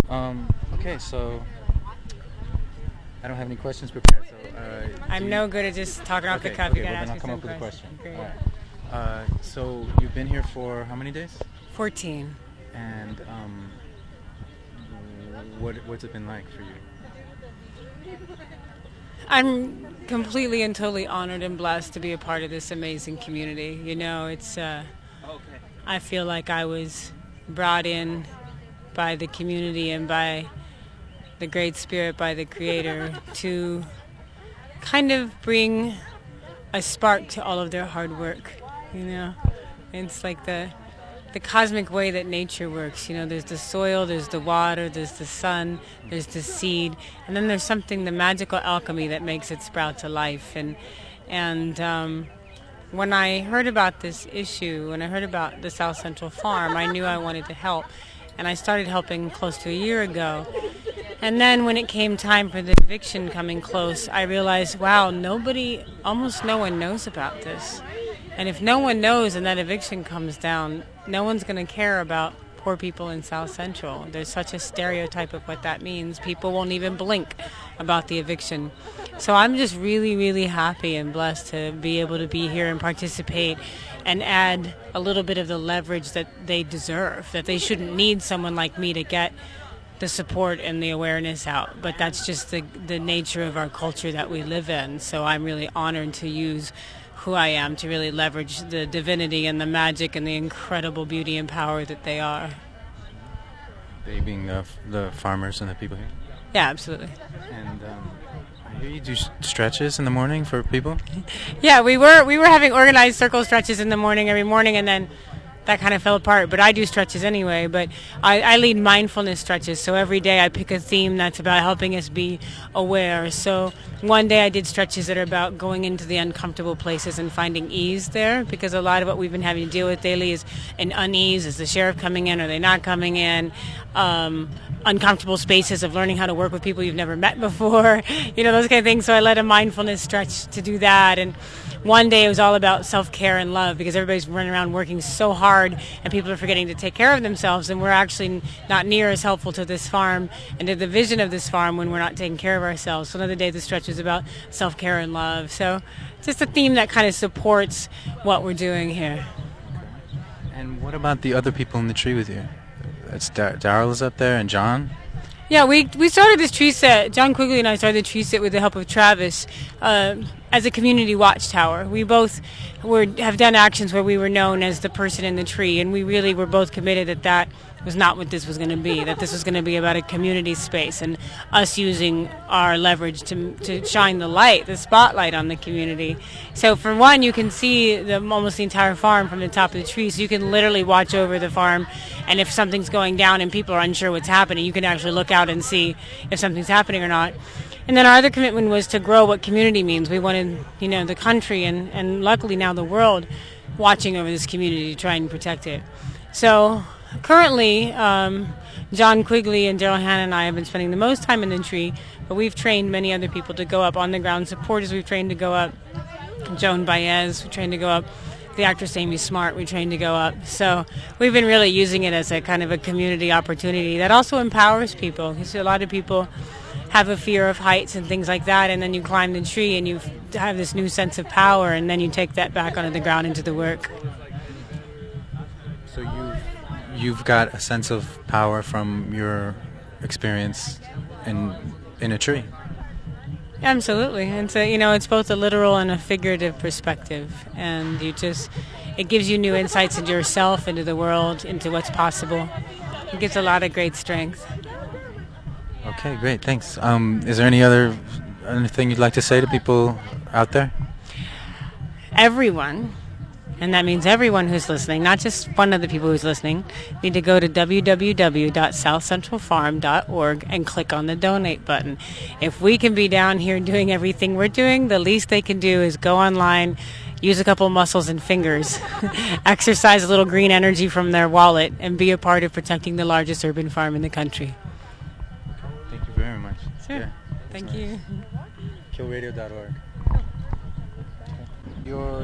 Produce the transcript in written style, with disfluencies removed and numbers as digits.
Okay, so I don't have any questions prepared. So I'm no good at just talking off the cuff. Okay, You well gotta then ask I'll me come some up with a questions. question. Great. All right. So you've been here for how many days? 14. And what's it been like for you? I'm completely and totally honored and blessed to be a part of this amazing community. You know, it's. I feel like I was brought in by the community and by the Great Spirit, by the Creator, to kind of bring a spark to all of their hard work. You know, it's like the cosmic way that nature works. You know, there's the soil, there's the water, there's the sun, there's the seed, and then there's something, the magical alchemy that makes it sprout to life. And when I heard about this issue, when I heard about the South Central Farm, I knew I wanted to help, and I started helping close to a year ago. And then when it came time for the eviction coming close, I realized, wow, almost no one knows about this. And if no one knows and that eviction comes down, no one's going to care about poor people in South Central. There's such a stereotype of what that means. People won't even blink about the eviction. So I'm just really, really happy and blessed to be able to be here and participate and add a little bit of the leverage that they deserve, that they shouldn't need someone like me to get the support and the awareness out. But that's just the nature of our culture that we live in. So I'm really honored to use who I am to really leverage the divinity and the magic and the incredible beauty and power that they are. They being the farmers and the people here? Yeah, absolutely. And I hear you do stretches in the morning for people? Yeah, we were having organized circle stretches in the morning every morning, and then that kind of fell apart, but I do stretches anyway. But I lead mindfulness stretches, so every day I pick a theme that's about helping us be aware. So one day I did stretches that are about going into the uncomfortable places and finding ease there, because a lot of what we've been having to deal with daily is an unease. Is the sheriff coming in? Are they not coming in? Uncomfortable spaces of learning how to work with people you've never met before, you know, those kind of things. So I led a mindfulness stretch to do that. And one day it was all about self-care and love, because everybody's running around working so hard and people are forgetting to take care of themselves, and we're actually not near as helpful to this farm and to the vision of this farm when we're not taking care of ourselves. So another day the stretch was about self-care and love. So just a theme that kind of supports what we're doing here. And what about the other people in the tree with you? It's Daryl is up there, and John? Yeah, we started this tree set. John Quigley and I started the tree set with the help of Travis as a community watchtower. We both have done actions where we were known as the person in the tree, and we really were both committed that was not what this was going to be, that this was going to be about a community space and us using our leverage to shine the light, the spotlight on the community. So for one, you can see almost the entire farm from the top of the tree, so you can literally watch over the farm, and if something's going down and people are unsure what's happening, you can actually look out and see if something's happening or not. And then our other commitment was to grow what community means. We wanted, you know, the country and luckily now the world watching over this community to try and protect it. So currently, John Quigley and Daryl Hannah and I have been spending the most time in the tree, but we've trained many other people to go up. On the ground supporters we've trained to go up. Joan Baez, we trained to go up. The actress Amy Smart, we trained to go up. So we've been really using it as a kind of a community opportunity that also empowers people. You see, a lot of people have a fear of heights and things like that, and then you climb the tree and you have this new sense of power, and then you take that back onto the ground into the work. So you've got a sense of power from your experience in a tree. Absolutely. And so, you know, it's both a literal and a figurative perspective, and it gives you new insights into yourself, into the world, into what's possible. It gives a lot of great strength. Okay, great, thanks. Is there anything you'd like to say to people out there? Everyone, and that means everyone who's listening, not just one of the people who's listening, need to go to www.southcentralfarm.org and click on the donate button. If we can be down here doing everything we're doing, the least they can do is go online, use a couple muscles and fingers, exercise a little green energy from their wallet, and be a part of protecting the largest urban farm in the country. Thank you very much. Sure. Yeah, Thank nice. you. Killradio.org. Your